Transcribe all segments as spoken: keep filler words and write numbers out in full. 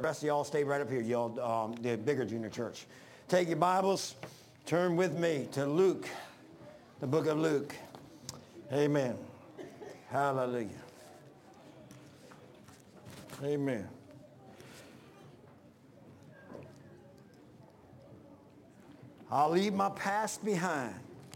rest of y'all stay right up here, y'all, um, the bigger junior church. Take your Bibles, turn with me to Luke, the book of Luke. Amen. Hallelujah. Amen. I'll leave my past behind.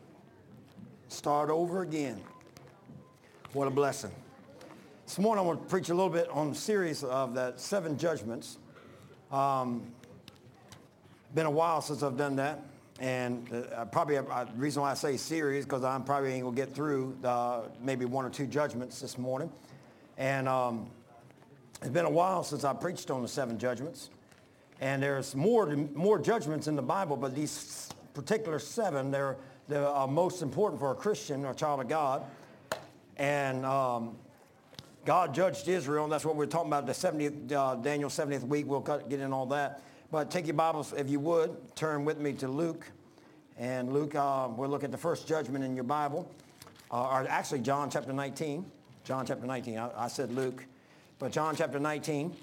Start over again. What a blessing. This morning I want to preach a little bit on the series of the seven judgments. Um, been a while since I've done that. And uh, probably uh, the reason why I say series, because I'm probably ain't going to get through the, maybe one or two judgments this morning. And um, it's been a while since I preached on the seven judgments. And there's more more judgments in the Bible, but these particular seven, they're the uh, most important for a Christian or a child of God. And um, God judged Israel, and that's what we're talking about, the seventieth, uh, Daniel's seventieth week. We'll get in all that. But take your Bibles, if you would, turn with me to Luke. And Luke, uh, we'll look at the first judgment in your Bible. Uh, or actually, John chapter nineteen. John chapter nineteen. I, I said Luke. But John chapter nineteen.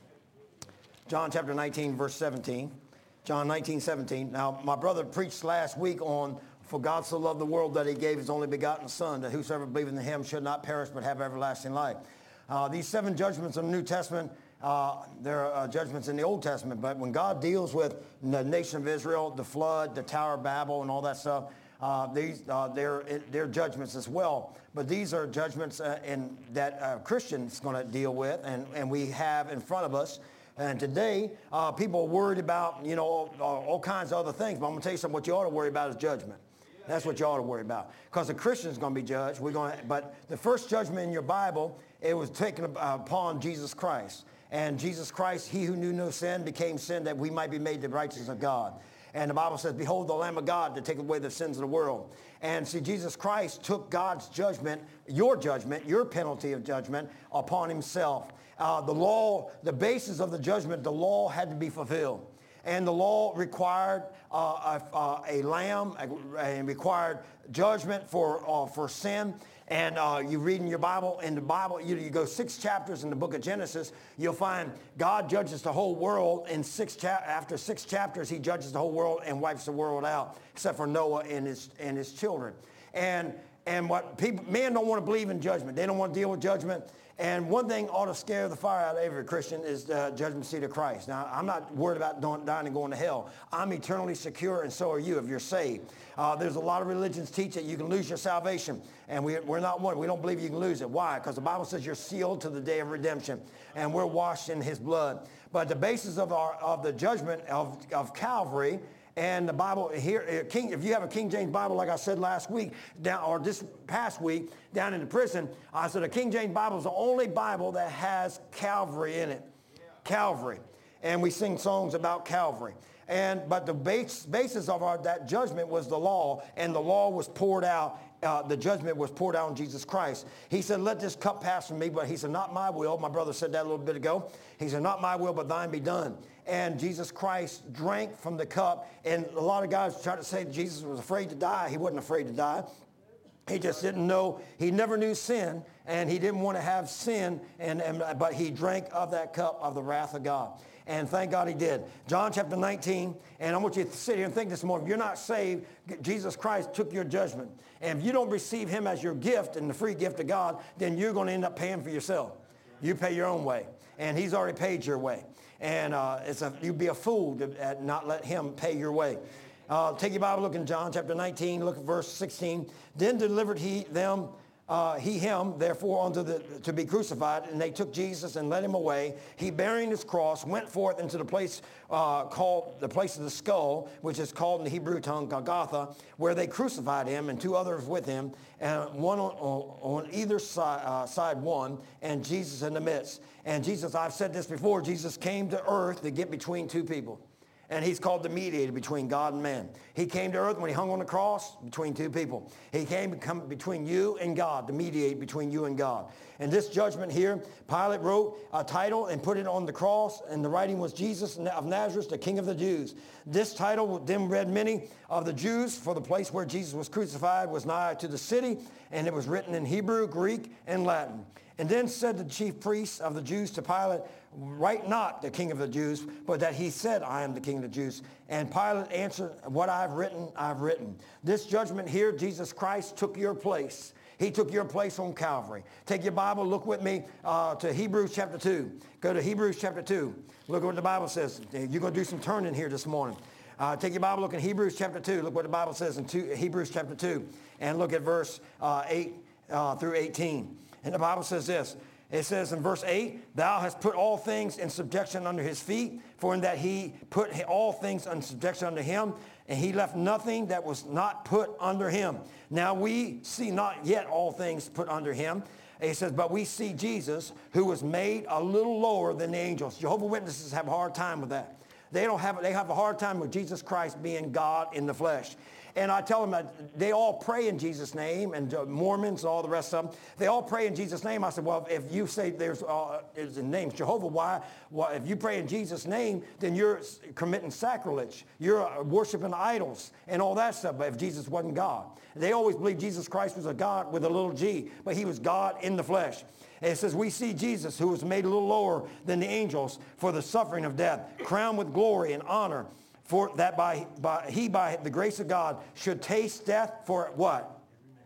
John chapter nineteen, verse seventeen. John nineteen, seventeen. Now, my brother preached last week on, for God so loved the world that he gave his only begotten Son, that whosoever believeth in him should not perish but have everlasting life. Uh, these seven judgments in the New Testament, uh, there are uh, judgments in the Old Testament, but when God deals with the nation of Israel, the flood, the Tower of Babel, and all that stuff, uh, these uh, they're, they're judgments as well. But these are judgments uh, in, that a Christian is going to deal with, and, and we have in front of us. And today, uh, people are worried about, you know, all, all kinds of other things. But I'm going to tell you something, what you ought to worry about is judgment. That's what you ought to worry about. Because the Christian is going to be judged. We're going to, but the first judgment in your Bible, it was taken upon Jesus Christ. And Jesus Christ, he who knew no sin, became sin that we might be made the righteousness of God. And the Bible says, behold the Lamb of God to take away the sins of the world. And see, Jesus Christ took God's judgment, your judgment, your penalty of judgment upon himself. Uh, the law, the basis of the judgment, the law had to be fulfilled. And the law required uh, a, uh, a lamb, and required judgment for uh, for sin. And uh, you read in your Bible, in the Bible, you, you go six chapters in the book of Genesis, you'll find God judges the whole world in six cha- after six chapters, he judges the whole world and wipes the world out, except for Noah and his and his children. And and what people, men don't want to believe in judgment. They don't want to deal with judgment. And one thing ought to scare the fire out of every Christian is the judgment seat of Christ. Now, I'm not worried about dying and going to hell. I'm eternally secure, and so are you if you're saved. Uh, there's a lot of religions teach that you can lose your salvation, and we, we're not one. We don't believe you can lose it. Why? Because the Bible says you're sealed to the day of redemption, and we're washed in his blood. But the basis of, our, of the judgment of, of Calvary, and the Bible here, King, if you have a King James Bible, like I said last week, down, or this past week, down in the prison, I said the King James Bible is the only Bible that has Calvary in it. Yeah. Calvary. And we sing songs about Calvary. And but the base, basis of our, that judgment was the law, and the law was poured out. Uh, the judgment was poured out on Jesus Christ. He said, let this cup pass from me, but he said, not my will. My brother said that a little bit ago. He said, not my will, but thine be done. And Jesus Christ drank from the cup. And a lot of guys try to say Jesus was afraid to die. He wasn't afraid to die. He just didn't know. He never knew sin, and he didn't want to have sin, and, and but he drank of that cup of the wrath of God. And thank God he did. John chapter nineteen, and I want you to sit here and think this morning. If you're not saved, Jesus Christ took your judgment. And if you don't receive him as your gift and the free gift of God, then you're going to end up paying for yourself. You pay your own way. And he's already paid your way. And uh, it's a, you'd be a fool to uh, not let him pay your way. Uh, take your Bible, look in John chapter nineteen, look at verse sixteen. Then delivered he them, uh, he him, therefore, unto the to be crucified, and they took Jesus and led him away. He, bearing his cross, went forth into the place uh, called the place of the skull, which is called in the Hebrew tongue Golgotha, where they crucified him, and two others with him, and one on, on, on either side, uh, side one, and Jesus in the midst. And Jesus, I've said this before, Jesus came to earth to get between two people. And he's called the mediator between God and man. He came to earth when he hung on the cross between two people. He came to come between you and God, to mediate between you and God. And this judgment here, Pilate wrote a title and put it on the cross, and the writing was Jesus of Nazareth, the King of the Jews. This title then read many of the Jews, for the place where Jesus was crucified was nigh to the city, and it was written in Hebrew, Greek, and Latin. And then said the chief priests of the Jews to Pilate, write not the king of the Jews, but that he said, I am the king of the Jews. And Pilate answered, what I've written, I've written. This judgment here, Jesus Christ took your place. He took your place on Calvary. Take your Bible, look with me uh, to Hebrews chapter two. Go to Hebrews chapter two. Look at what the Bible says. You're going to do some turning here this morning. Uh, take your Bible, look in Hebrews chapter two. Look what the Bible says in two, Hebrews chapter two. And look at verse uh, eight uh, through eighteen. And the Bible says this. It says in verse eight, thou hast put all things in subjection under his feet, for in that he put all things in subjection under him, and he left nothing that was not put under him. Now we see not yet all things put under him. And he says, but we see Jesus, who was made a little lower than the angels. Jehovah's Witnesses have a hard time with that. They don't have, they have a hard time with Jesus Christ being God in the flesh. And I tell them that they all pray in Jesus' name, and uh, Mormons, all the rest of them, they all pray in Jesus' name. I said, well, if you say there's uh, the name's Jehovah, why, why? If you pray in Jesus' name, then you're committing sacrilege. You're uh, worshiping idols and all that stuff, but if Jesus wasn't God. They always believed Jesus Christ was a God with a little g, but he was God in the flesh. And it says, we see Jesus, who was made a little lower than the angels for the suffering of death, crowned with glory and honor, for that by, by he by the grace of God should taste death for what?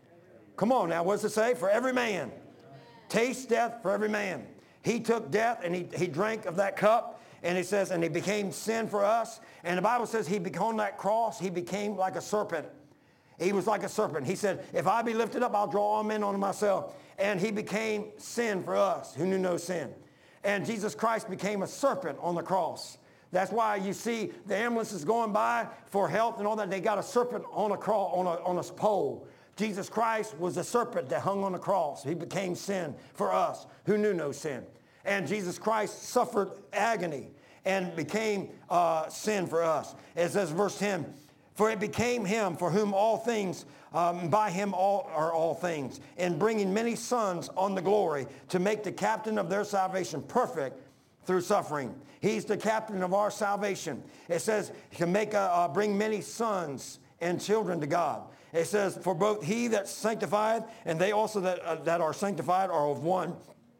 Come on now, what does it say? For every man. Taste death for every man. He took death and he, he drank of that cup. And it says, and he became sin for us. And the Bible says he became on that cross, he became like a serpent. He was like a serpent. He said, if I be lifted up, I'll draw all men unto myself. And he became sin for us who knew no sin. And Jesus Christ became a serpent on the cross. That's why you see the ambulances going by for help and all that. They got a serpent on a cross, on a, on a pole. Jesus Christ was a serpent that hung on the cross. He became sin for us who knew no sin. And Jesus Christ suffered agony and became uh, sin for us. It says verse ten, for it became him for whom all things, um, by him all are all things, in bringing many sons on the glory, to make the captain of their salvation perfect through suffering. He's the captain of our salvation. It says to make a, uh, bring many sons and children to God. It says, for both he that sanctifieth and they also that, uh, that are sanctified are of one,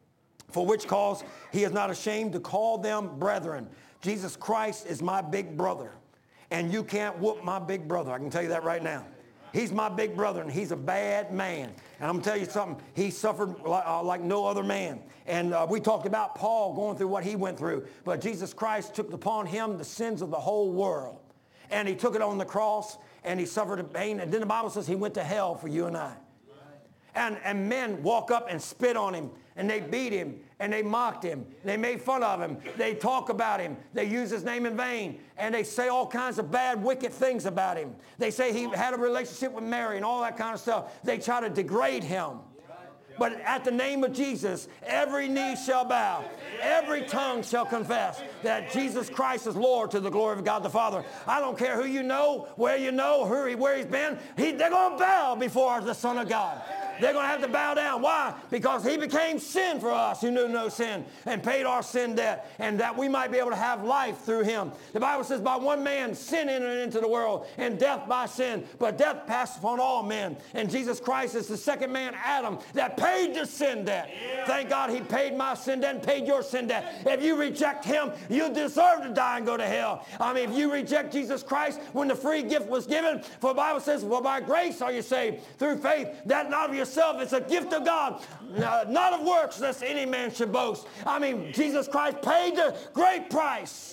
for which cause he is not ashamed to call them brethren. Jesus Christ is my big brother, and you can't whoop my big brother. I can tell you that right now. He's my big brother, and he's a bad man. And I'm going to tell you something. He suffered like, uh, like no other man. And uh, we talked about Paul going through what he went through. But Jesus Christ took upon him the sins of the whole world. And he took it on the cross, and he suffered a pain. And then the Bible says he went to hell for you and I. And, and men walk up and spit on him, and they beat him, and they mocked him. They made fun of him. They talk about him. They use his name in vain, and they say all kinds of bad, wicked things about him. They say he had a relationship with Mary and all that kind of stuff. They try to degrade him. But at the name of Jesus, every knee shall bow. Every tongue shall confess that Jesus Christ is Lord to the glory of God the Father. I don't care who you know, where you know, who he, where he's been. He, they're going to bow before the Son of God. They're going to have to bow down. Why? Because he became sin for us who knew no sin and paid our sin debt, and that we might be able to have life through him. The Bible says by one man sin entered into the world, and death by sin. But death passed upon all men. And Jesus Christ is the second man, Adam, that paid the sin debt. Yeah. Thank God he paid my sin debt and paid your sin debt. If you reject him, you deserve to die and go to hell. I mean, if you reject Jesus Christ when the free gift was given, for the Bible says, well, by grace are you saved through faith, that not of yourself. It's a gift of God, not of works, lest any man should boast. I mean, Jesus Christ paid the great price.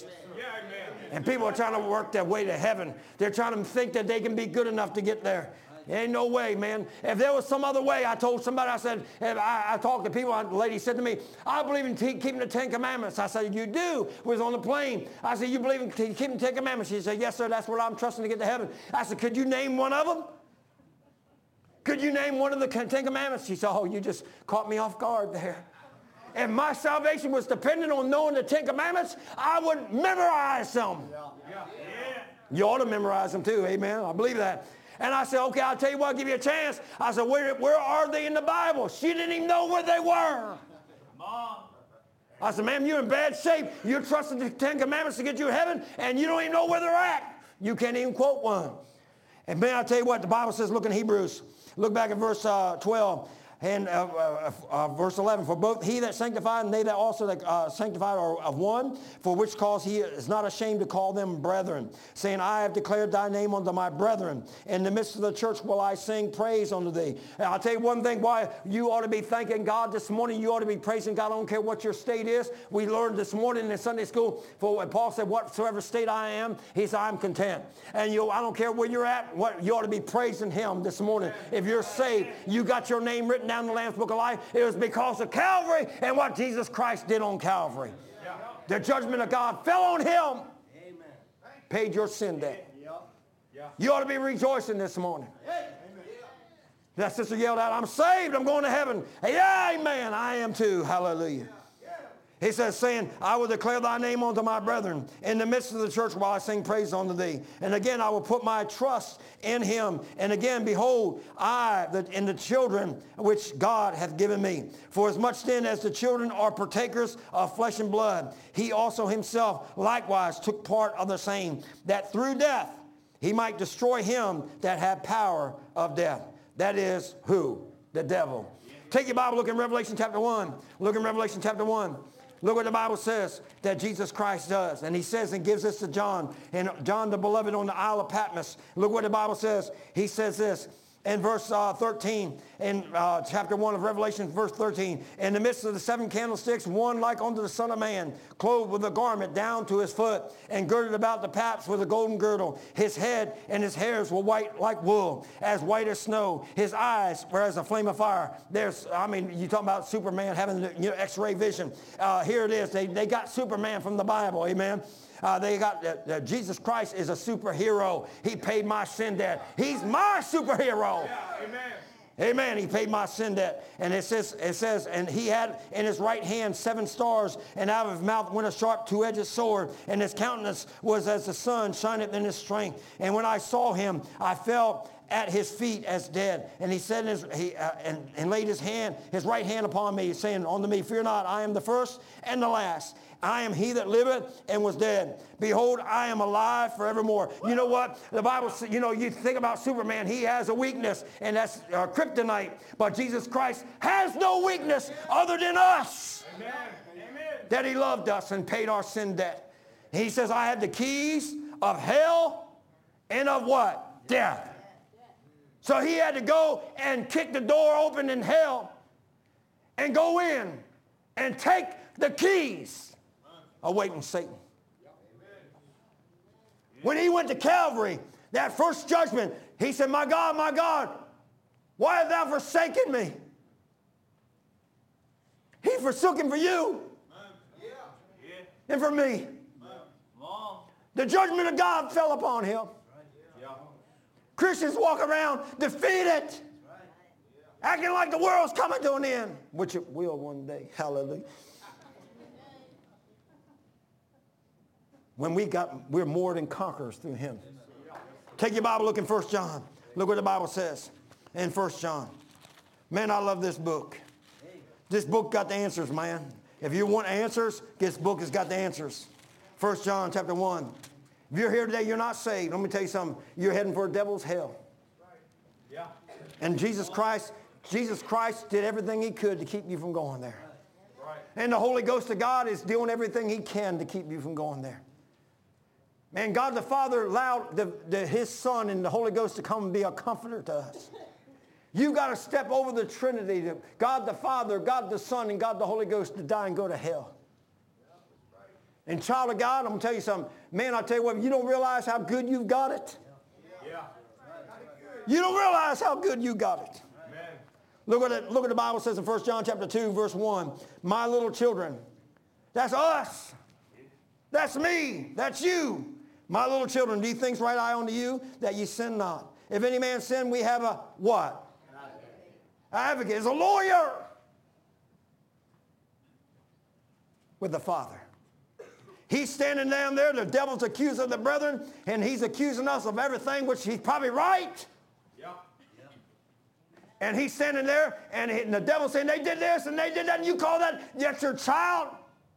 And people are trying to work their way to heaven. They're trying to think that they can be good enough to get there. There ain't no way, man. If there was some other way, I told somebody, I said, if I, I talked to people, a lady said to me, I believe in t- keeping the Ten Commandments. I said, you do? We was on the plane. I said, you believe in t- keeping the Ten Commandments? She said, yes, sir, that's what I'm trusting to get to heaven. I said, could you name one of them? Could you name one of the Ten Commandments? She said, oh, you just caught me off guard there. If my salvation was dependent on knowing the Ten Commandments, I would memorize them. Yeah. Yeah. You ought to memorize them too, amen? I believe that. And I said, okay, I'll tell you what, I'll give you a chance. I said, where, where are they in the Bible? She didn't even know where they were. Mom. I said, ma'am, you're in bad shape. You're trusting the Ten Commandments to get you to heaven, and you don't even know where they're at. You can't even quote one. And man, I'll tell you what, the Bible says, look in Hebrews. Look back at verse uh, twelve. and uh, uh, uh, verse eleven, for both he that sanctified and they that also that uh, sanctified are of one, for which cause he is not ashamed to call them brethren, saying, I have declared thy name unto my brethren. In the midst of the church will I sing praise unto thee. And I'll tell you one thing why you ought to be thanking God this morning. You ought to be praising God. I don't care what your state is. We learned this morning in Sunday school, for when Paul said, whatsoever state I am, he said, I'm content. And you, I don't care where you're at, what, you ought to be praising him this morning. If you're saved, you got your name written down in the Lamb's Book of Life. It was because of Calvary and what Jesus Christ did on Calvary. Yeah. The judgment of God fell on him. Amen. Paid your sin debt. Yeah. Yeah. You ought to be rejoicing this morning. Amen. That sister yelled out, I'm saved, I'm going to heaven. Yeah, amen, I am too. Hallelujah. He says, saying, I will declare thy name unto my brethren. In the midst of the church while I sing praise unto thee. And again, I will put my trust in him. And again, behold, I the, and the children which God hath given me. For as much then as the children are partakers of flesh and blood, he also himself likewise took part of the same, that through death he might destroy him that had power of death. That is who? The devil. Take your Bible, look in Revelation chapter one. Look in Revelation chapter one. Look what the Bible says that Jesus Christ does. And he says and gives this to John. And John the beloved on the Isle of Patmos. Look what the Bible says. He says this in verse uh, thirteen. In uh, chapter one of Revelation, verse thirteen. In the midst of the seven candlesticks, one like unto the Son of Man, clothed with a garment down to his foot, and girded about the paps with a golden girdle. His head and his hairs were white like wool, as white as snow. His eyes were as a flame of fire. There's, I mean, you talking about Superman having you know, X-ray vision. Uh, here it is. They, they got Superman from the Bible. Amen. Uh, they got uh, uh, Jesus Christ is a superhero. He paid my sin debt. He's my superhero. Yeah, amen. Amen. He paid my sin debt. And it says, it says, and he had in his right hand seven stars, and out of his mouth went a sharp two-edged sword, and his countenance was as the sun shineth in his strength. And when I saw him, I fell at his feet as dead. And he said, in his, he, uh, and, and laid his hand, his right hand upon me, saying unto me, fear not, I am the first and the last. I am he that liveth and was dead. Behold, I am alive forevermore. You know what? The Bible, you know, you think about Superman. He has a weakness, and that's uh, kryptonite. But Jesus Christ has no weakness other than us. Amen. That he loved us and paid our sin debt. He says, I had the keys of hell and of what? Death. So he had to go and kick the door open in hell and go in and take the keys away from Satan. When he went to Calvary, that first judgment, he said, my God, my God, why hast thou forsaken me? He forsook him for you and for me. The judgment of God fell upon him. Christians walk around defeated, acting like the world's coming to an end, which it will one day. Hallelujah. When we got, we're more than conquerors through him. Take your Bible, look in First John. Look what the Bible says in First John. Man, I love this book. This book got the answers, man. If you want answers, this book has got the answers. First John chapter one. If you're here today, you're not saved. Let me tell you something. You're heading for a devil's hell. Yeah. And Jesus Christ, Jesus Christ did everything he could to keep you from going there. Right. And the Holy Ghost of God is doing everything he can to keep you from going there. Man, God the Father allowed the, the, his Son and the Holy Ghost to come and be a comforter to us. You've got to step over the Trinity, to God the Father, God the Son, and God the Holy Ghost to die and go to hell. And child of God, I'm going to tell you something. Man, I'll tell you what, you don't realize how good you've got it. Yeah. You don't realize how good you got it. Amen. Look what, it, look what the Bible says in First John chapter two, verse one. My little children. That's us. That's me. That's you. My little children, these things write I unto you, that ye sin not. If any man sin, we have a what? An advocate. Is a lawyer with the Father. He's standing down there, the devil's accusing the brethren, and he's accusing us of everything, which he's probably right. Yeah. Yeah. And he's standing there, and, he, and the devil's saying, they did this, and they did that, and you call that, that's your child?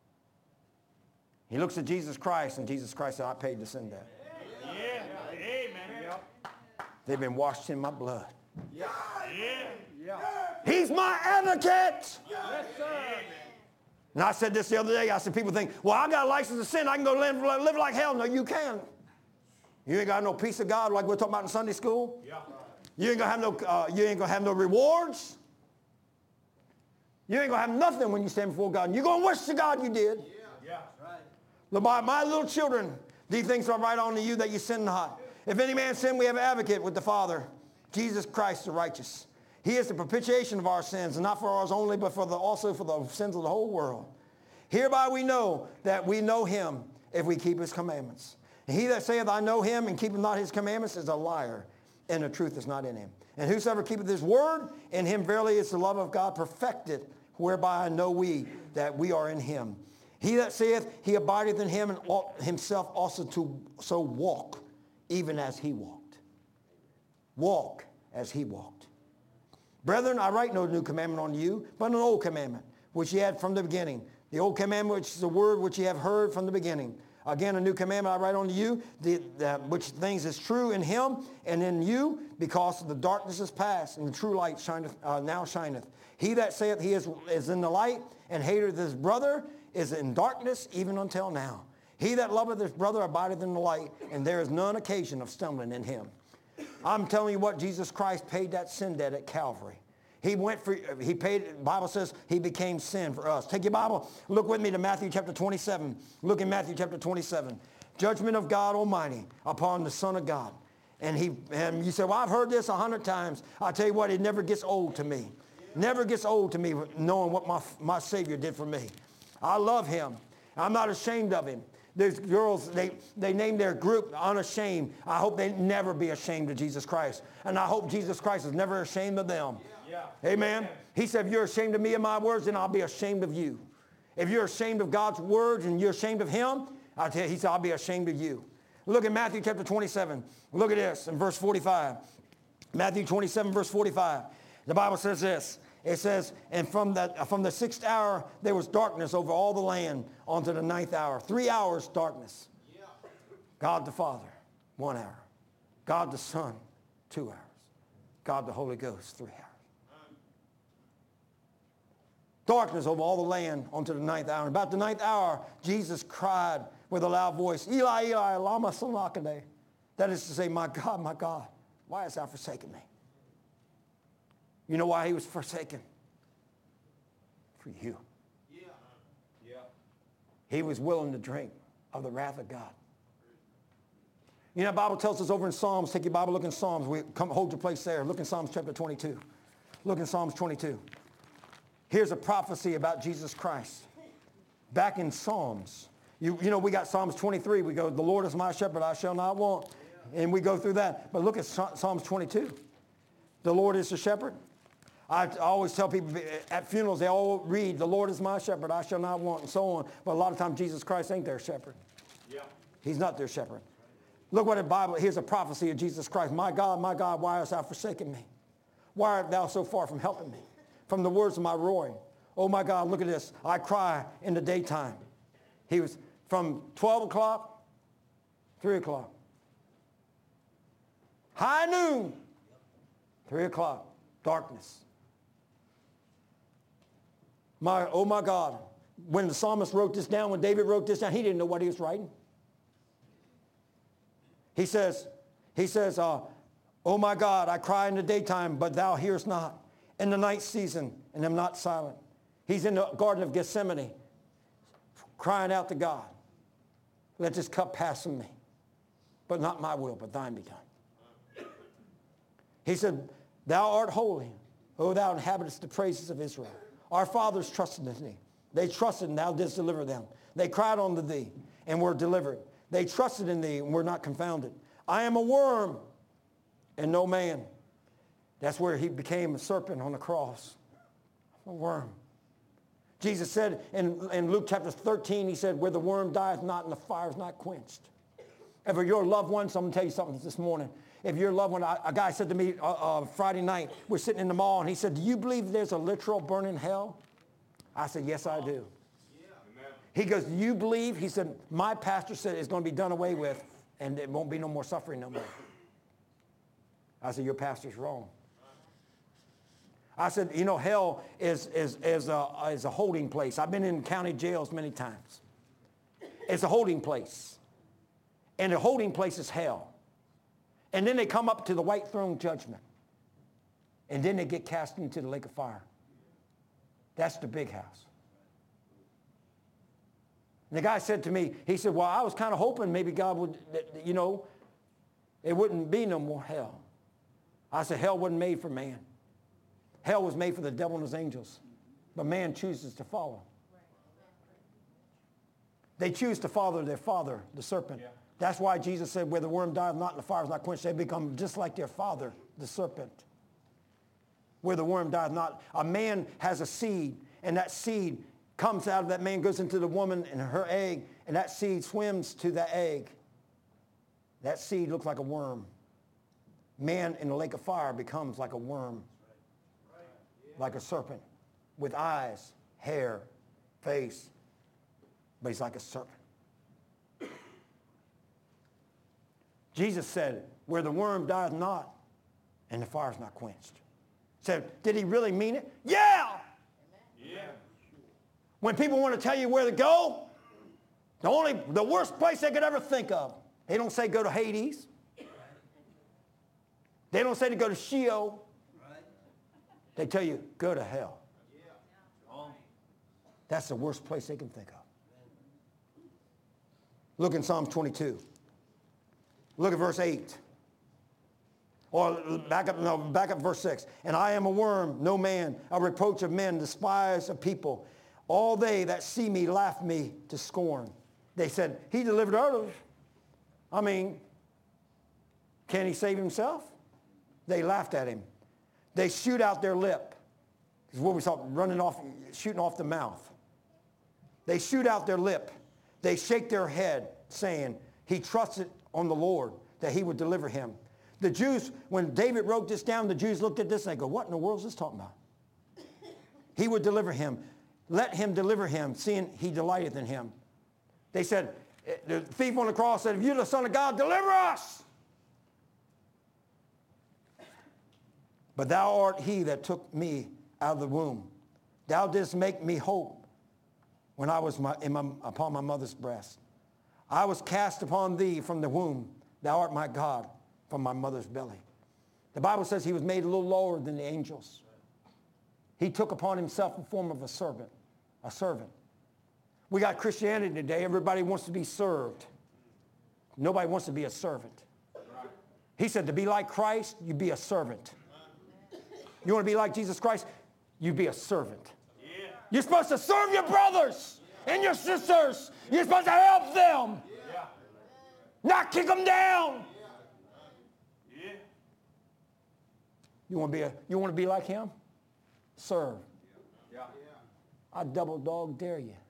He looks at Jesus Christ, and Jesus Christ said, I paid the sin debt. Yeah. Amen. They've been washed in my blood. Yeah. Yeah. He He's my advocate. Yes, sir. And I said this the other day. I said, people think, well, I got a license to sin. I can go live, live like hell. No, you can. You ain't got no peace of God like we're talking about in Sunday school. Yeah. You ain't gonna have no. Uh, you ain't gonna have no rewards. You ain't gonna have nothing when you stand before God. And you're gonna wish to God you did. Yeah. Yeah. Right. Look, my, my little children, these things are right on to you that you sin not. If any man sin, we have an advocate with the Father, Jesus Christ the righteous. He is the propitiation of our sins, and not for ours only, but for the, also for the sins of the whole world. Hereby we know that we know him if we keep his commandments. And he that saith, I know him, and keepeth not his commandments, is a liar, and the truth is not in him. And whosoever keepeth his word, in him verily is the love of God perfected, whereby know we that we are in him. He that saith he abideth in him, and ought himself also to so walk, even as he walked. Walk as he walked. Brethren, I write no new commandment unto you, but an old commandment, which ye had from the beginning. The old commandment, which is the word which ye have heard from the beginning. Again, a new commandment I write unto you, the, the, which things is true in him and in you, because the darkness is past, and the true light shineth, uh, now shineth. He that saith he is, is in the light, and hateth his brother, is in darkness even until now. He that loveth his brother abideth in the light, and there is none occasion of stumbling in him. I'm telling you what, Jesus Christ paid that sin debt at Calvary. He went for, he paid, the Bible says he became sin for us. Take your Bible, look with me to Matthew chapter twenty-seven. Look in Matthew chapter twenty-seven. Judgment of God Almighty upon the Son of God. And he, and you say, well, I've heard this a hundred times. I'll tell you what, it never gets old to me. Never gets old to me knowing what my, my Savior did for me. I love him. I'm not ashamed of him. There's girls, they, they name their group Unashamed. I hope they never be ashamed of Jesus Christ. And I hope Jesus Christ is never ashamed of them. Yeah. Amen. Amen. He said, if you're ashamed of me and my words, then I'll be ashamed of you. If you're ashamed of God's words and you're ashamed of him, I'll tell you, he said, I'll be ashamed of you. Look at Matthew chapter twenty-seven. Look at this in verse forty-five. Matthew twenty-seven, verse forty-five. The Bible says this. It says, and from the, from the sixth hour, there was darkness over all the land unto the ninth hour. Three hours darkness. Yeah. God the Father, one hour. God the Son, two hours. God the Holy Ghost, three hours. Darkness over all the land unto the ninth hour. And about the ninth hour, Jesus cried with a loud voice, Eli, Eli, lama sabachthani. That is to say, my God, my God, why hast thou forsaken me? You know why he was forsaken? For you. Yeah. Yeah. He was willing to drink of the wrath of God. You know, the Bible tells us over in Psalms, take your Bible, look in Psalms. We come, hold your place there. Look in Psalms chapter twenty-two. Look in Psalms twenty-two. Here's a prophecy about Jesus Christ. Back in Psalms. You, you know, we got Psalms twenty-three. We go, the Lord is my shepherd, I shall not want. And we go through that. But look at Psalms twenty-two. The Lord is the shepherd. I always tell people at funerals, they all read, the Lord is my shepherd, I shall not want, and so on. But a lot of times Jesus Christ ain't their shepherd. Yeah. He's not their shepherd. Look what the Bible, here's a prophecy of Jesus Christ. My God, my God, why hast thou forsaken me? Why art thou so far from helping me? From the words of my roaring. Oh my God, look at this. I cry in the daytime. He was from twelve o'clock, three o'clock. High noon, three o'clock, darkness. My, oh my God, when the psalmist wrote this down, when David wrote this down, he didn't know what he was writing. He says, he says, uh, oh my God, I cry in the daytime, but thou hearest not. In the night season, and am not silent. He's in the Garden of Gethsemane, crying out to God, let this cup pass from me, but not my will, but thine be done. He said, thou art holy, O thou inhabitest the praises of Israel. Our fathers trusted in thee. They trusted, and thou didst deliver them. They cried unto thee, and were delivered. They trusted in thee, and were not confounded. I am a worm, and no man. That's where he became a serpent on the cross, a worm. Jesus said in, in Luke chapter thirteen, he said, where the worm dieth not and the fire is not quenched. If your loved ones, I'm going to tell you something this morning. If your loved one, a guy said to me uh, uh, Friday night, we're sitting in the mall, and he said, do you believe there's a literal burning hell? I said, yes, I do. Yeah. He goes, do you believe? He said, my pastor said it's going to be done away with, and it won't be no more suffering no more. I said, your pastor's wrong. I said, you know, hell is, is, is, a, is a holding place. I've been in county jails many times. It's a holding place. And the holding place is hell. And then they come up to the white throne judgment. And then they get cast into the lake of fire. That's the big house. And the guy said to me, he said, well, I was kind of hoping maybe God would, you know, it wouldn't be no more hell. I said, hell wasn't made for man. Hell was made for the devil and his angels. But man chooses to follow. They choose to follow their father, the serpent. Yeah. That's why Jesus said, where the worm dieth not and the fire is not quenched, they become just like their father, the serpent. Where the worm dieth not. A man has a seed, and that seed comes out of that man, goes into the woman and her egg, and that seed swims to the egg. That seed looks like a worm. Man in the lake of fire becomes like a worm, like a serpent, with eyes, hair, face, but he's like a serpent. Jesus said, where the worm dieth not and the fire is not quenched. So did he really mean it? Yeah! Yeah. When people want to tell you where to go, the only, the worst place they could ever think of, they don't say go to Hades. They don't say to go to Sheol. They tell you, go to hell. That's the worst place they can think of. Look in Psalm twenty-two. Look at verse eight. Or back up, no, back up verse six. And I am a worm, no man, a reproach of men, despised of people. All they that see me laugh me to scorn. They said, he delivered others. I mean, can he save himself? They laughed at him. They shoot out their lip. This is what we saw, running off, shooting off the mouth. They shoot out their lip. They shake their head, saying, he trusted on the Lord that he would deliver him. The Jews, when David wrote this down, the Jews looked at this and they go, what in the world is this talking about? He would deliver him. Let him deliver him, seeing he delighteth in him. They said, the thief on the cross said, if you're the Son of God, deliver us. But thou art he that took me out of the womb. Thou didst make me hope when I was my, in my, upon my mother's breast. I was cast upon thee from the womb. Thou art my God from my mother's belly. The Bible says he was made a little lower than the angels. He took upon himself the form of a servant, a servant. We got Christianity today. Everybody wants to be served. Nobody wants to be a servant. He said to be like Christ, you be a servant. You want to be like Jesus Christ, you be a servant. You're supposed to serve your brothers and your sisters. You're supposed to help them, not kick them down. You want to be a, you want to be like him? Serve. I double dog dare you.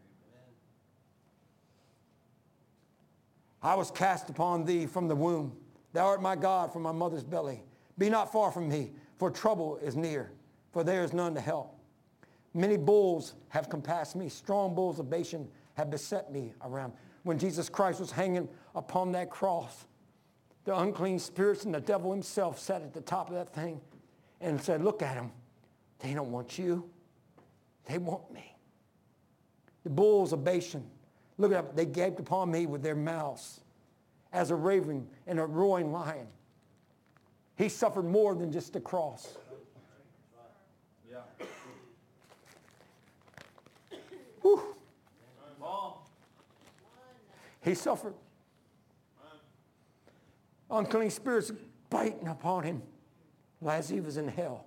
I was cast upon thee from the womb. Thou art my God from my mother's belly. Be not far from me, for trouble is near, for there is none to help. Many bulls have compassed me. Strong bulls of Bashan have beset me around. When Jesus Christ was hanging upon that cross, the unclean spirits and the devil himself sat at the top of that thing and said, look at them. They don't want you. They want me. The bulls of Bashan, look at them. They gaped upon me with their mouths as a raven and a roaring lion. He suffered more than just the cross. Yeah. Whew. He suffered. Unclean spirits biting upon him as he was in hell.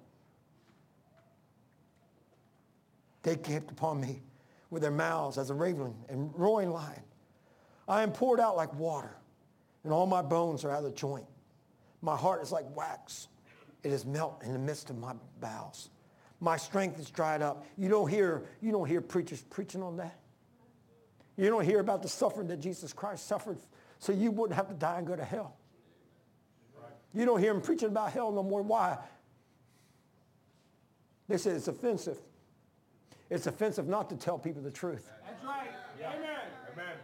They gaped upon me with their mouths as a raven and roaring lion. I am poured out like water, and all my bones are out of joint. My heart is like wax. It is melt in the midst of my bowels. My strength is dried up. You don't hear, you don't hear preachers preaching on that. You don't hear about the suffering that Jesus Christ suffered so you wouldn't have to die and go to hell. You don't hear them preaching about hell no more. Why? They say it's offensive. It's offensive not to tell people the truth. That's right. Yeah. Amen. Amen.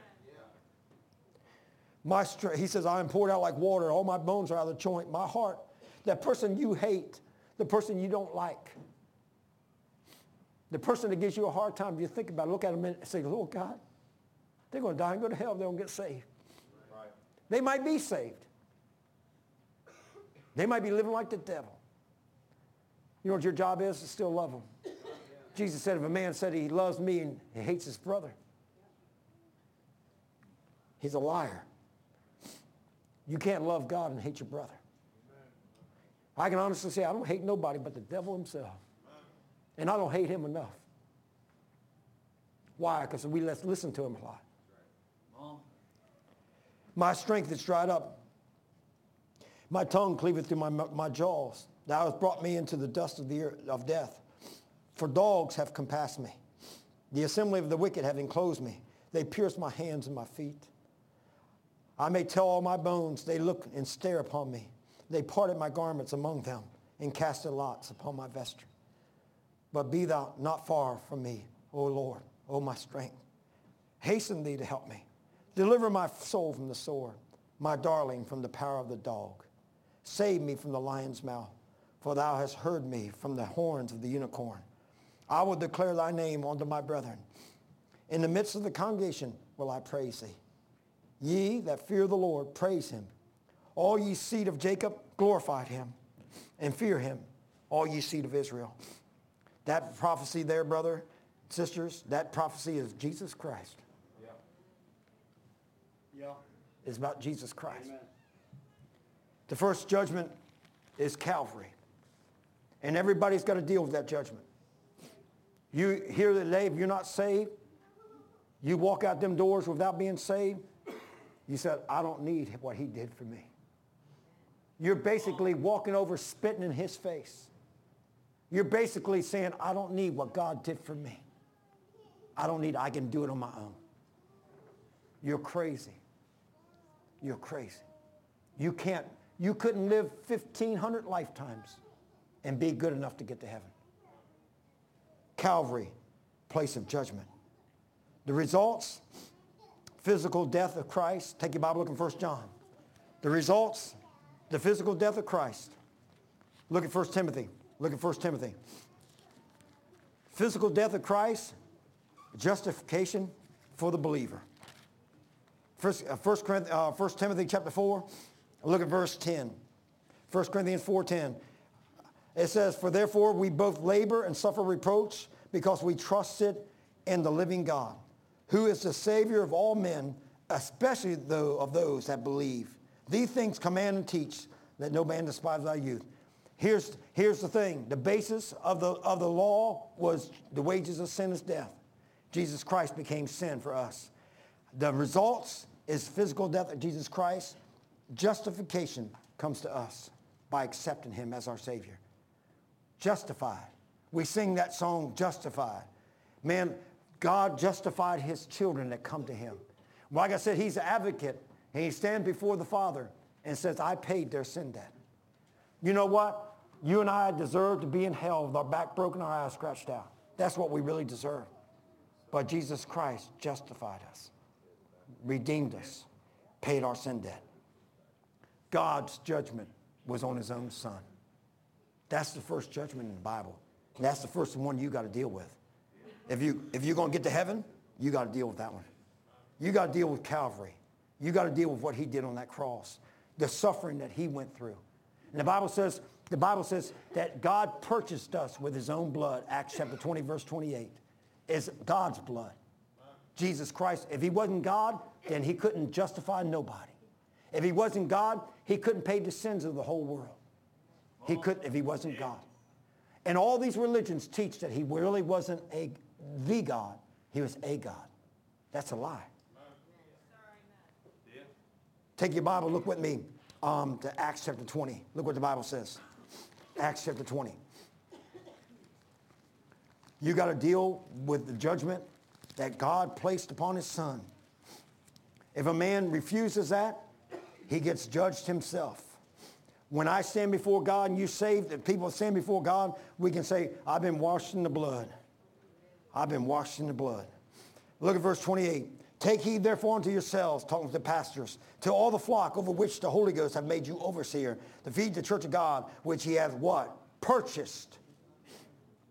My strength, he says, I am poured out like water. All my bones are out of joint. My heart, that person you hate, the person you don't like, The person that gives you a hard time, you think about it, look at them and say, Lord God, they're going to die and go to hell if they don't get saved. Right. They might be saved. They might be living like the devil. You know what your job is? To still love them. Yeah. Jesus said, if a man said he loves me and he hates his brother, he's a liar. You can't love God and hate your brother. Amen. I can honestly say I don't hate nobody but the devil himself. And I don't hate him enough. Why? Because we let's listen to him a lot. My strength is dried up. My tongue cleaveth through my, my jaws. Thou hast brought me into the dust of, the earth, of death. For dogs have compassed me. The assembly of the wicked have enclosed me. They pierced my hands and my feet. I may tell all my bones. They look and stare upon me. They parted my garments among them and casted lots upon my vesture. But be thou not far from me, O Lord, O my strength. Hasten thee to help me. Deliver my soul from the sword, my darling from the power of the dog. Save me from the lion's mouth, for thou hast heard me from the horns of the unicorn. I will declare thy name unto my brethren. In the midst of the congregation will I praise thee. Ye that fear the Lord, praise him. All ye seed of Jacob, glorify him, and fear him, all ye seed of Israel. That prophecy there, brother, sisters, that prophecy is Jesus Christ. Yeah. Yeah. It's about Jesus Christ. Amen. The first judgment is Calvary. And everybody's got to deal with that judgment. You here today, if you're not saved, you walk out them doors without being saved, you said, I don't need what he did for me. You're basically walking over, spitting in his face. You're basically saying, I don't need what God did for me. I don't need, I can do it on my own. You're crazy. You're crazy. You can't, you couldn't live fifteen hundred lifetimes and be good enough to get to heaven. Calvary, place of judgment. The results, physical death of Christ. Take your Bible, look in First John. The results, the physical death of Christ. Look at First Timothy. Look at First Timothy. Physical death of Christ, justification for the believer. First, uh, First, uh, First Timothy chapter four, look at verse ten. First Corinthians four ten. It says, for therefore we both labor and suffer reproach because we trusted in the living God, who is the Savior of all men, especially though of those that believe. These things command and teach, that no man despise thy youth. Here's, here's the thing. The basis of the, of the law was the wages of sin is death. Jesus Christ became sin for us. The results is physical death of Jesus Christ. Justification comes to us by accepting him as our Savior. Justified. We sing that song, Justified. Man, God justified his children that come to him. Like I said, he's an advocate, and he stands before the Father and says, I paid their sin debt. You know what? You and I deserve to be in hell with our back broken, our eyes scratched out. That's what we really deserve. But Jesus Christ justified us, redeemed us, paid our sin debt. God's judgment was on his own son. That's the first judgment in the Bible. And that's the first one you got to deal with. If, you, if you're going to get to heaven, you got to deal with that one. You got to deal with Calvary. You got to deal with what he did on that cross, the suffering that he went through. And the Bible says, the Bible says that God purchased us with his own blood. Acts chapter twenty, verse twenty-eight. Is God's blood. Jesus Christ, if he wasn't God, then he couldn't justify nobody. If he wasn't God, he couldn't pay the sins of the whole world. He couldn't if he wasn't God. And all these religions teach that he really wasn't a the God. He was a God. That's a lie. Take your Bible, look with me um, to Acts chapter twenty. Look what the Bible says. Acts chapter twenty. You got to deal with the judgment that God placed upon his son. If a man refuses that, he gets judged himself. When I stand before God and you saved, if people stand before God, we can say, I've been washed in the blood. I've been washed in the blood. Look at verse twenty-eight. Take heed therefore unto yourselves, talking to the pastors, to all the flock over which the Holy Ghost have made you overseer, to feed the church of God, which he hath what? Purchased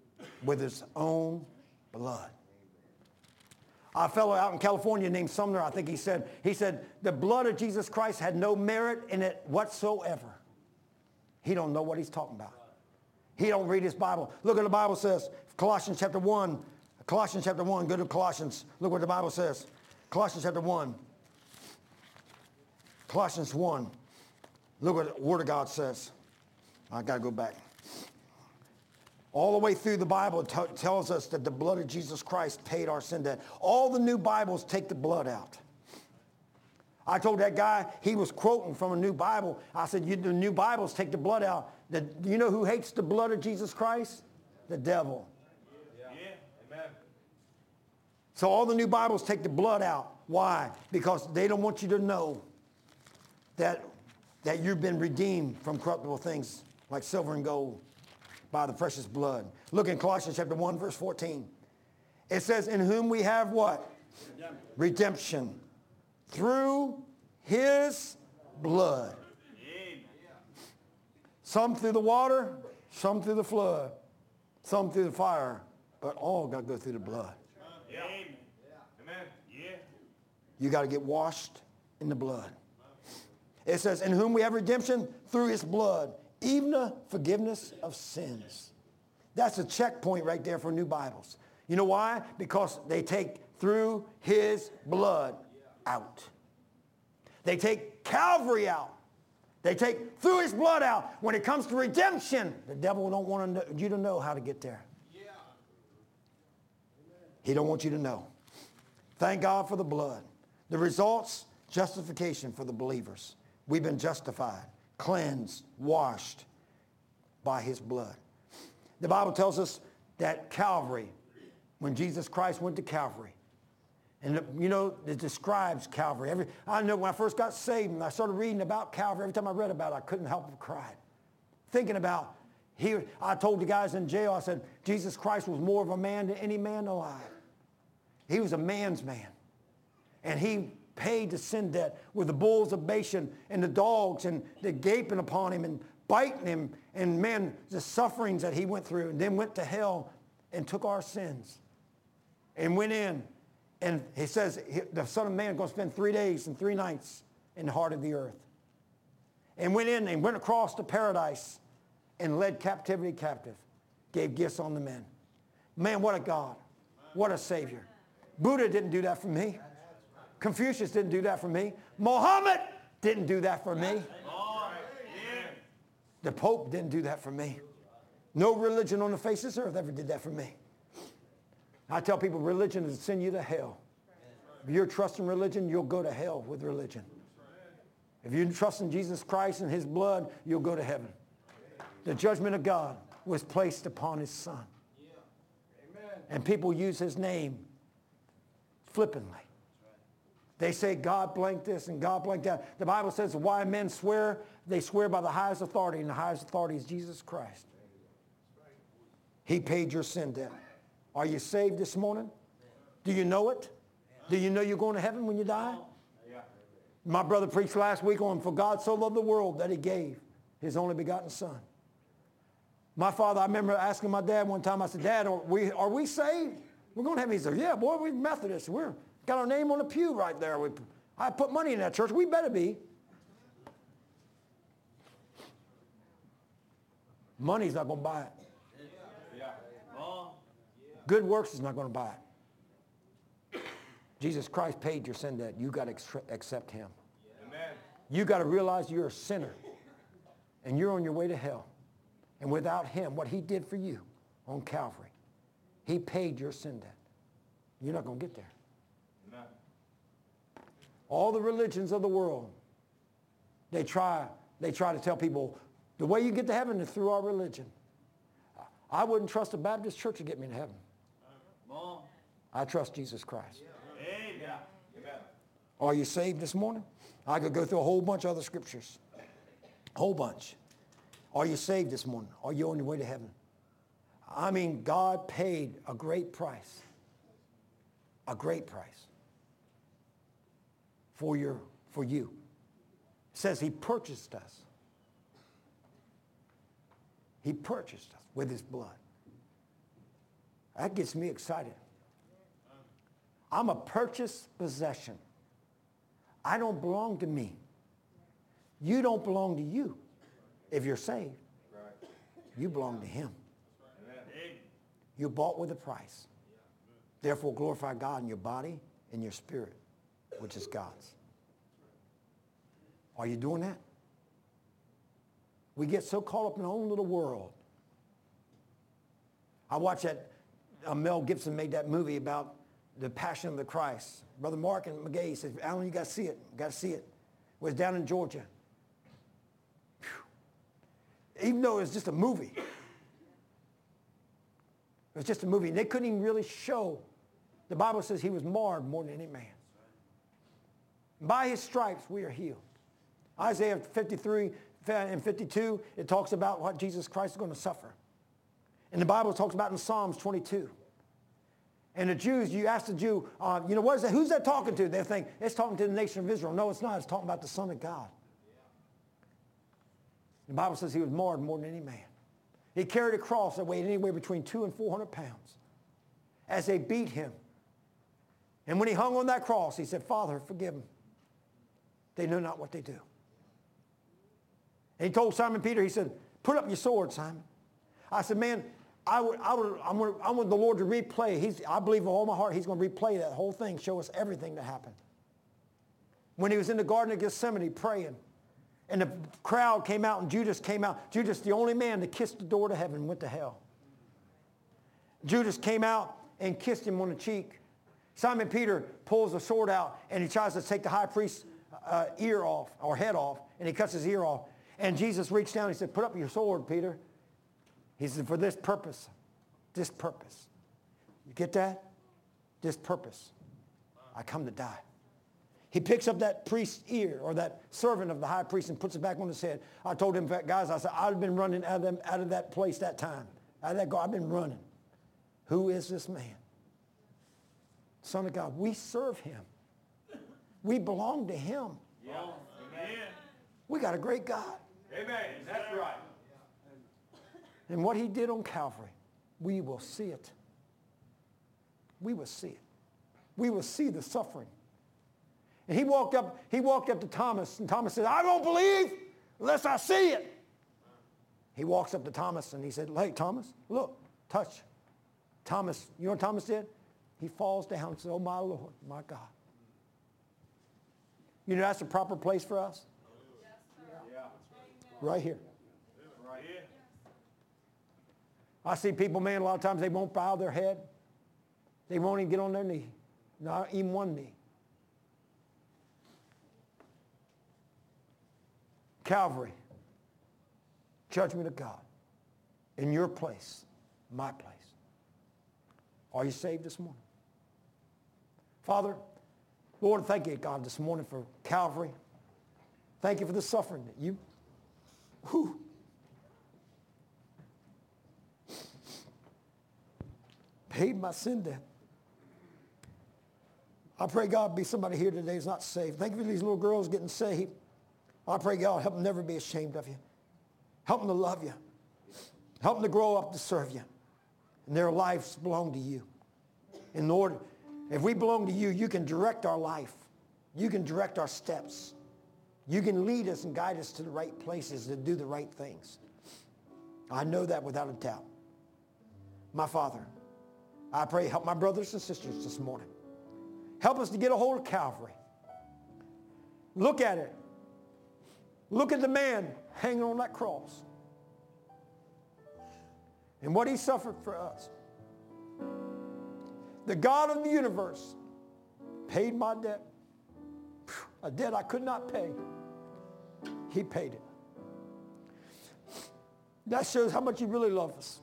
with his own blood. A fellow out in California named Sumner, I think he said, he said, the blood of Jesus Christ had no merit in it whatsoever. He don't know what he's talking about. He don't read his Bible. Look what the Bible says. Colossians chapter one. Colossians chapter one. Go to Colossians. Look what the Bible says. Colossians chapter one. Colossians one. Look what the Word of God says. I got to go back. All the way through the Bible, it t- tells us that the blood of Jesus Christ paid our sin debt. All the new Bibles take the blood out. I told that guy, he was quoting from a new Bible. I said, you, the new Bibles take the blood out. The, you know who hates the blood of Jesus Christ? The devil. Yeah. Yeah. Amen. So all the new Bibles take the blood out. Why? Because they don't want you to know that, that you've been redeemed from corruptible things like silver and gold by the precious blood. Look in Colossians chapter one, verse fourteen. It says, in whom we have what? Redemption. Redemption. Through his blood. Amen. Some through the water, some through the flood, some through the fire, but all got to go through the blood. Yeah. Amen. Yeah. You got to get washed in the blood. It says, in whom we have redemption through his blood, even the forgiveness of sins. That's a checkpoint right there for new Bibles. You know why? Because they take through his blood out. They take Calvary out. They take through his blood out. When it comes to redemption, the devil don't want to know, you to know how to get there. He don't want you to know. Thank God for the blood. The results, justification for the believers. We've been justified, cleansed, washed by his blood. The Bible tells us that Calvary, when Jesus Christ went to Calvary, and you know, it describes Calvary. Every, I know when I first got saved and I started reading about Calvary, every time I read about it, I couldn't help but cry. Thinking about, he, I told the guys in jail, I said, Jesus Christ was more of a man than any man alive. He was a man's man. And he paid the sin debt with the bulls of Bashan and the dogs and the gaping upon him and biting him, and man, the sufferings that he went through, and then went to hell and took our sins and went in. And he says he, the Son of Man is going to spend three days and three nights in the heart of the earth. And went in and went across to paradise and led captivity captive, gave gifts on the men. Man, what a God. What a Savior. Buddha didn't do that for me. Confucius didn't do that for me. Muhammad didn't do that for me. The Pope didn't do that for me. No religion on the face of this earth ever did that for me. I tell people religion is to send you to hell. If you're trusting religion, you'll go to hell with religion. If you trust in Jesus Christ and his blood, you'll go to heaven. The judgment of God was placed upon his Son. And people use his name flippantly. They say God blank this and God blank that. The Bible says why men swear, they swear by the highest authority, and the highest authority is Jesus Christ. He paid your sin debt. Are you saved this morning? Do you know it? Do you know you're going to heaven when you die? My brother preached last week on, for God so loved the world that he gave his only begotten Son. My father, I remember asking my dad one time, I said, Dad, are we, are we saved? We're going to heaven. He said, yeah, boy, we're Methodists. We're got our name on the pew right there. We, I put money in that church. We better be. Money's not going to buy it. Good works is not going to buy it. Jesus Christ paid your sin debt. You got to ex- accept him. Amen. You got to realize you're a sinner and you're on your way to hell. And without him, what he did for you on Calvary, he paid your sin debt. You're not going to get there. Amen. All the religions of the world, they try, they try to tell people, the way you get to heaven is through our religion. I wouldn't trust a Baptist church to get me to heaven. I trust Jesus Christ. Amen. Are you saved this morning? I could go through a whole bunch of other scriptures. A whole bunch. Are you saved this morning? Are you on your way to heaven? I mean, God paid a great price. A great price. For your, for you. It says he purchased us. He purchased us with his blood. That gets me excited. I'm a purchased possession. I don't belong to me. You don't belong to you if you're saved. You belong to him. You're bought with a price. Therefore, glorify God in your body and your spirit, which is God's. Are you doing that? We get so caught up in our own little world. I watched that, uh, Mel Gibson made that movie about the Passion of the Christ. Brother Mark and McGay said, Alan, you got to see it. You got to see it. It was down in Georgia. Whew. Even though it was just a movie. It was just a movie. And they couldn't even really show. The Bible says he was marred more than any man. By his stripes we are healed. Isaiah fifty-three and fifty-two, it talks about what Jesus Christ is going to suffer. And the Bible talks about in Psalms twenty-two. And the Jews, you ask the Jew, uh, you know, what is that? Who's that talking to? They think it's talking to the nation of Israel. No, it's not. It's talking about the Son of God. The Bible says he was marred more than any man. He carried a cross that weighed anywhere between two and four hundred pounds as they beat him. And when he hung on that cross, he said, Father, forgive them. They know not what they do. And he told Simon Peter, he said, put up your sword, Simon. I said, man, I would, I would, I'm going I want the Lord to replay. He's, I believe with all my heart he's going to replay that whole thing, show us everything that happened. When he was in the Garden of Gethsemane praying, and the crowd came out and Judas came out. Judas, the only man that kissed the door to heaven, went to hell. Judas came out and kissed him on the cheek. Simon Peter pulls the sword out and he tries to take the high priest's uh, ear off, or head off, and he cuts his ear off. And Jesus reached down and he said, put up your sword, Peter. He said, for this purpose, this purpose. You get that? This purpose. I come to die. He picks up that priest's ear, or that servant of the high priest, and puts it back on his head. I told him, guys, I said, I've been running out of, them, out of that place that time. Out of that God, I've been running. Who is this man? Son of God. We serve him. We belong to him. Yeah. Amen. We got a great God. Amen. That's right. And what he did on Calvary, we will see it. We will see it. We will see the suffering. And he walked up, he walked up to Thomas, and Thomas said, I don't believe unless I see it. He walks up to Thomas and he said, hey, Thomas, look, touch. Thomas, you know what Thomas did? He falls down and says, oh, my Lord, my God. You know that's the proper place for us? Yes, sir. Yeah. Right here. Right here. I see people, man, a lot of times they won't bow their head. They won't even get on their knee. Not even one knee. Calvary. Judgment of God. In your place. My place. Are you saved this morning? Father, Lord, thank you, God, this morning for Calvary. Thank you for the suffering that you, whew, paid my sin debt. I pray, God, be somebody here today who's not saved. Thank you for these little girls getting saved. I pray, God, help them never be ashamed of you. Help them to love you. Help them to grow up to serve you. And their lives belong to you. And Lord, if we belong to you, you can direct our life. You can direct our steps. You can lead us and guide us to the right places to do the right things. I know that without a doubt. My Father, I pray help my brothers and sisters this morning. Help us to get a hold of Calvary. Look at it. Look at the man hanging on that cross. And what he suffered for us. The God of the universe paid my debt. A debt I could not pay. He paid it. That shows how much he really loves us.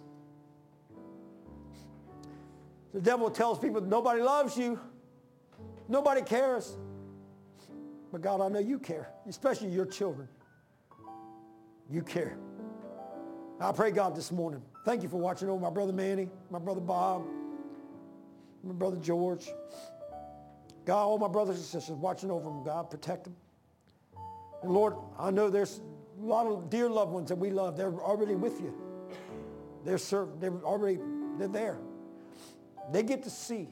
The devil tells people nobody loves you. Nobody cares. But God, I know you care, especially your children. You care. I pray, God, this morning, thank you for watching over my brother Manny, my brother Bob, my brother George. God, all my brothers and sisters watching over them, God, protect them. And Lord, I know there's a lot of dear loved ones that we love. They're already with you. They're served. They're already, they're there. They get to see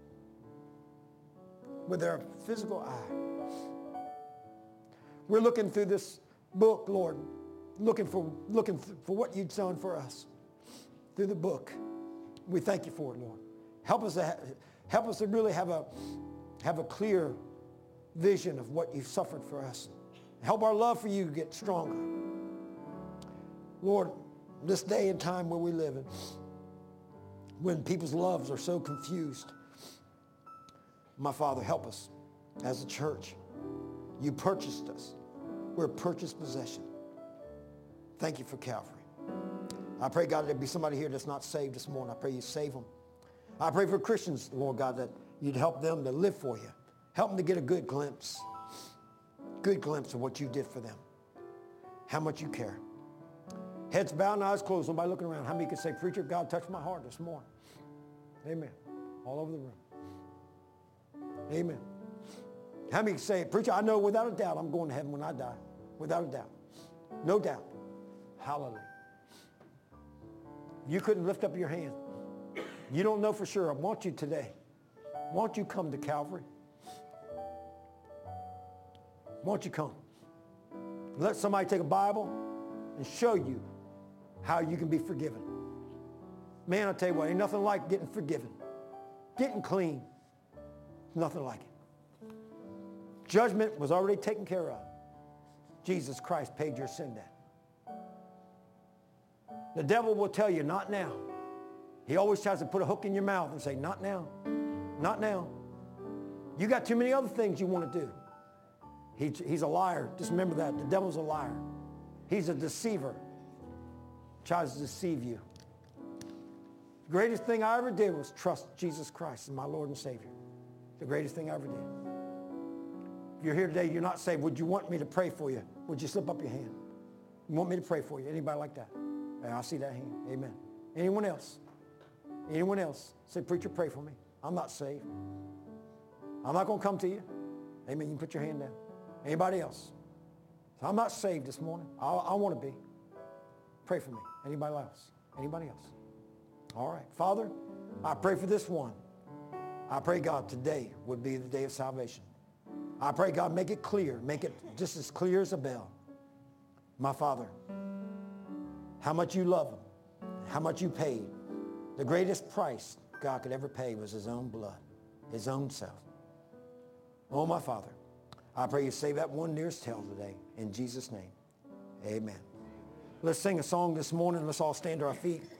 with their physical eye. We're looking through this book, Lord, looking for, looking for what you've done for us through the book. We thank you for it, Lord. Help us to, ha- help us to really have a, have a clear vision of what you've suffered for us. Help our love for you get stronger. Lord, this day and time where we live in, when people's loves are so confused, my Father, help us as a church. You purchased us. We're a purchased possession. Thank you for Calvary. I pray, God, there'd be somebody here that's not saved this morning. I pray you save them. I pray for Christians, Lord God, that you'd help them to live for you. Help them to get a good glimpse, good glimpse of what you did for them, how much you care. Heads bowed and eyes closed, nobody looking around. How many can say, preacher, God touched my heart this morning? Amen. All over the room. Amen. How many can say, preacher, I know without a doubt I'm going to heaven when I die. Without a doubt. No doubt. Hallelujah. You couldn't lift up your hand. You don't know for sure. I want you today. Won't you come to Calvary? Won't you come? Let somebody take a Bible and show you how you can be forgiven. Man, I'll tell you what, ain't nothing like getting forgiven. Getting clean. Nothing like it. Judgment was already taken care of. Jesus Christ paid your sin debt. The devil will tell you, not now. He always tries to put a hook in your mouth and say, not now. Not now. You got too many other things you want to do. He, he's a liar. Just remember that. The devil's a liar. He's a deceiver. Tries to deceive you. The greatest thing I ever did was trust Jesus Christ as my Lord and Savior. The greatest thing I ever did. If you're here today, you're not saved, would you want me to pray for you? Would you slip up your hand? You want me to pray for you? Anybody like that? Yeah, I see that hand. Amen. Anyone else? Anyone else? Say, preacher, pray for me. I'm not saved. I'm not going to come to you. Amen. You can put your hand down. Anybody else? So I'm not saved this morning. I, I want to be. Pray for me. Anybody else? Anybody else? All right. Father, I pray for this one. I pray, God, today would be the day of salvation. I pray, God, make it clear. Make it just as clear as a bell. My Father, how much you love him, how much you paid. The greatest price God could ever pay was his own blood, his own self. Oh, my Father, I pray you save that one nearest hell today. In Jesus' name, amen. Let's sing a song this morning. Let's all stand to our feet.